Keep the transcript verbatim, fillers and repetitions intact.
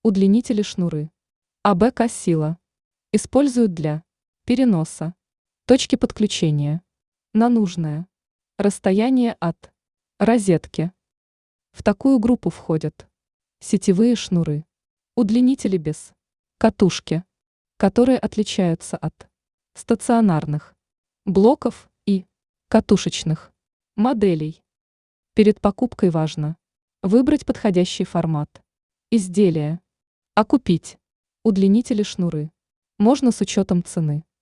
Удлинители шнуры. АБК сила. Используют для переноса. Точки подключения. На нужное расстояние от розетки. В такую группу входят сетевые шнуры, удлинители без катушки, которые отличаются от стационарных блоков и катушечных моделей. Перед покупкой важно выбрать подходящий формат изделия, а купить удлинители шнуры можно с учетом цены.